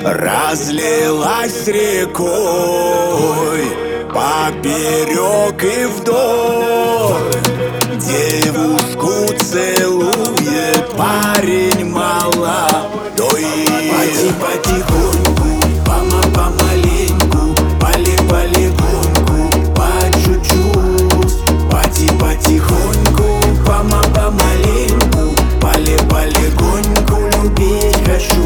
разлилась рекой поперек и вдоль. Девушку целует парень молодой. Поди потихоньку, помаленьку, полегоньку, по чуть-чуть. Поди потихоньку, помаленьку, полегоньку, любить хочу.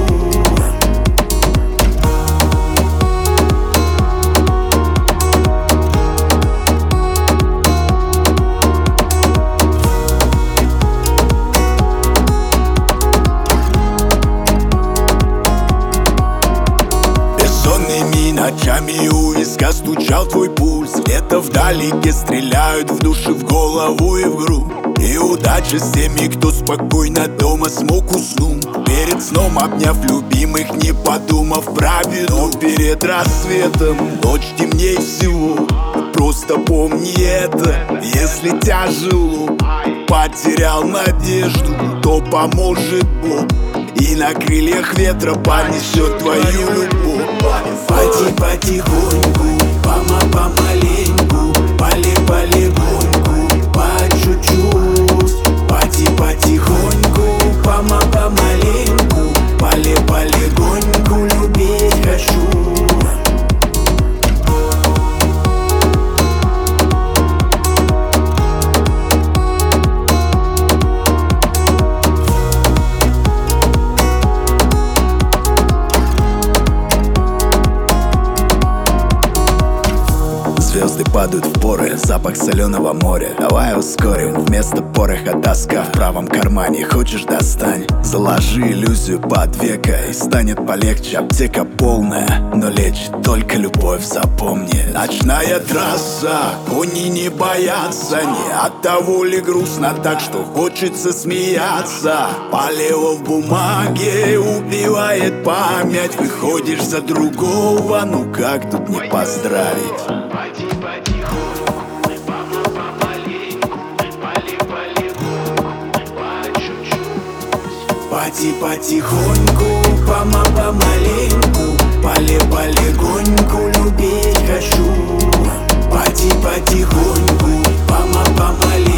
Ночами у виска стучал твой пульс. Где-то вдалеке стреляют в душе, в голову и в грудь. И удача с теми, кто спокойно дома смог уснуть. Перед сном обняв любимых, не подумав про беду. Перед рассветом ночь темней всего. Просто помни это, если тяжело, потерял надежду, то поможет Бог. И на крыльях ветра понесет твою любовь. Поди потихоньку, помаленьку, полегоньку, по чуть-чуть. Поди потихоньку, помаленьку, полегоньку, любить хочу. Звезды падают в поры, запах соленого моря. Давай ускорим, вместо пороха тоска в правом кармане. Хочешь — достань, заложи иллюзию под века, и станет полегче. Аптека полная, но лечит только любовь, запомни. Ночная трасса, кони не боятся. Не от того ли грустно так, что хочется смеяться. Полево в бумаге убивает память. Выходишь за другого, ну как тут не поздравить? Поди потихоньку, помаленьку, полегоньку, по чуть-чуть. Поди потихоньку, помаленьку, полегоньку, любить хочу. Поди потихоньку, помаленьку.